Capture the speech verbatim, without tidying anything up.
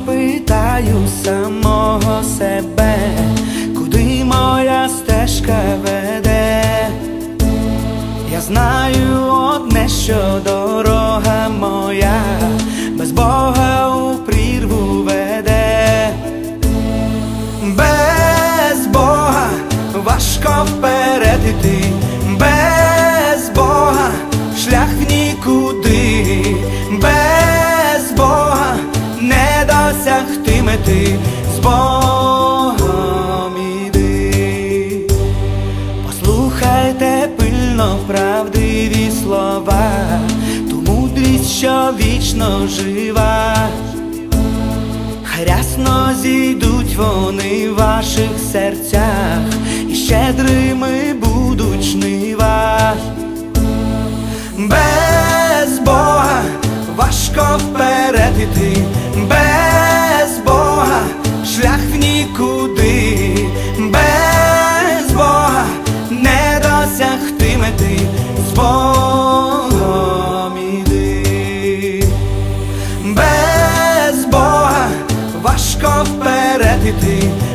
питаю самого себе, куди моя стежка веде. Я знаю одне, що дорога моя без Бога у прірву веде. Без Бога важко вперед іти, без Бога шлях в нікуди, без Бога не досягти мети, з Богом іди. Послухайте пильно правдиві слова, ту мудрість, що вічно жива. Хай рясно зійдуть вони в ваших серцях, і щедрими будуть жнива. Без Бога важко вперед іти, без Бога шлях в нікуди, без Бога не досягти мети, з Богом іди. Без Бога важко вперед іти,